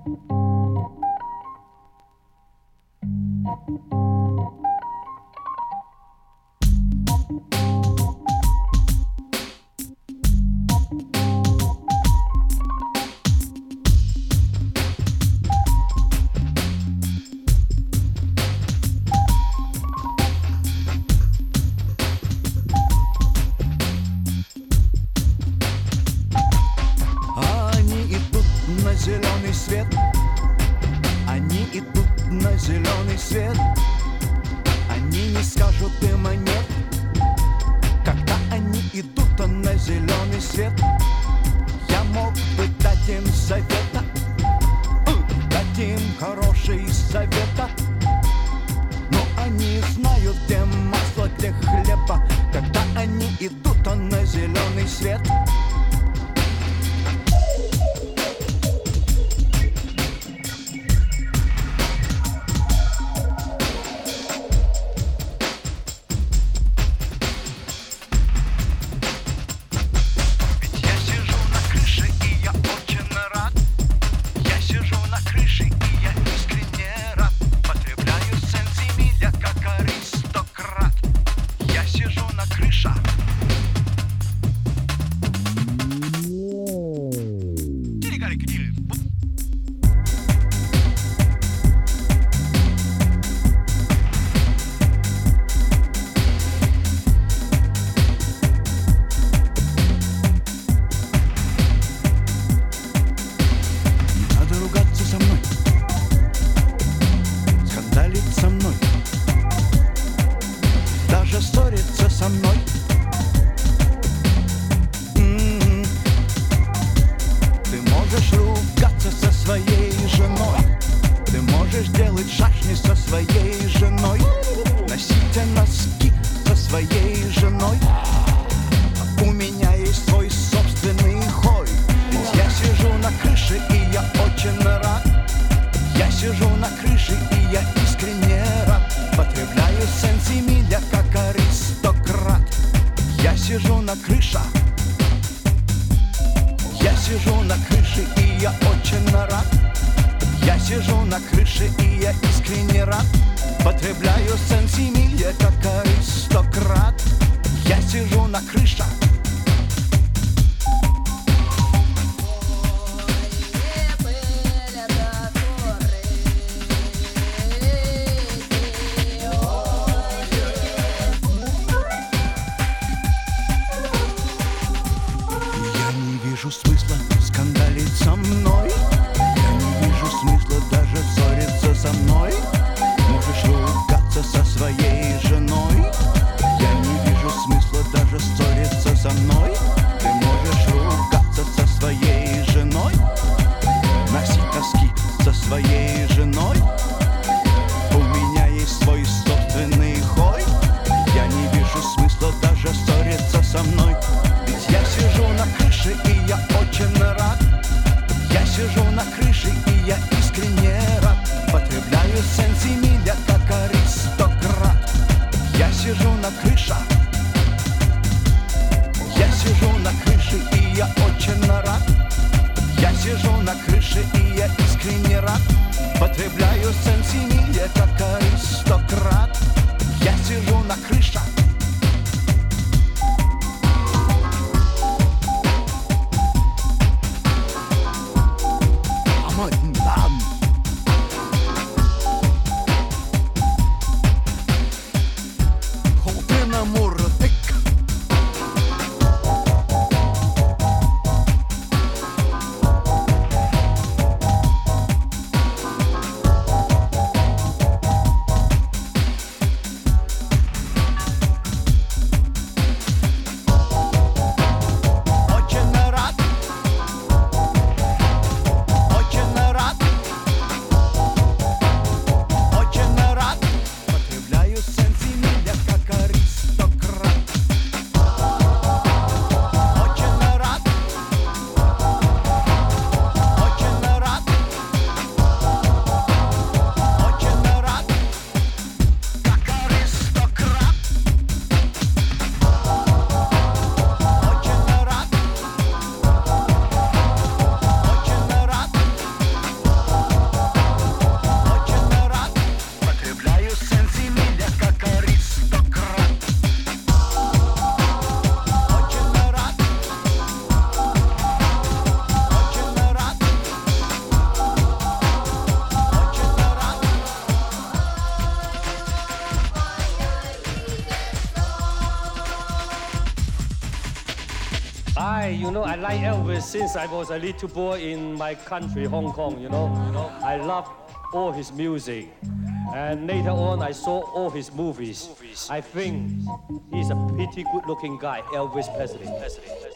Зеленый свет, они идут на зеленый свет. Они не скажут им нет, когда они идут на зеленый свет. Я мог бы дать им совета, дать им хороший совета, но они знают, где масло, где хлеба, когда они идут на зеленый свет. Ссориться со мной. Ты можешь ругаться со своей женой, ты можешь делать шашни со своей женой, носить носки со своей женой. У меня есть свой собственный хой, ведь я сижу на крыше и я очень рад. Я сижу на крыше и я искренне рад. Потребляю сенсимиля как аристократ. Я сижу на крыше. Я сижу на крыше и я очень рад. Я сижу на крыше и я искренне рад. Потребляю сенсимиля как аристократ. Я сижу на крыше. Смысла скандалить со мной. Я не вижу смысла даже ссориться со мной. Можешь ругаться со своей женой. Я не вижу смысла даже ссориться со мной. Ты можешь ругаться со своей женой, носить носки со своей женой. У меня есть свой собственный хой. Я не вижу смысла даже ссориться со мной. Ведь я сижу на крыше и я очень рад. Я сижу на крыше и я искренне рад. Потребляю сенсимиля как аристократ. Я сижу на крыше. Я сижу на крыше и я очень рад. Я сижу на крыше и я искренне рад. Потребляю сенсимиля как аристократ. Я сижу на крыше. I like Elvis since I was a little boy in my country, Hong Kong, I love all his music. And later on, I saw all his movies. I think he's a pretty good-looking guy, Elvis Presley.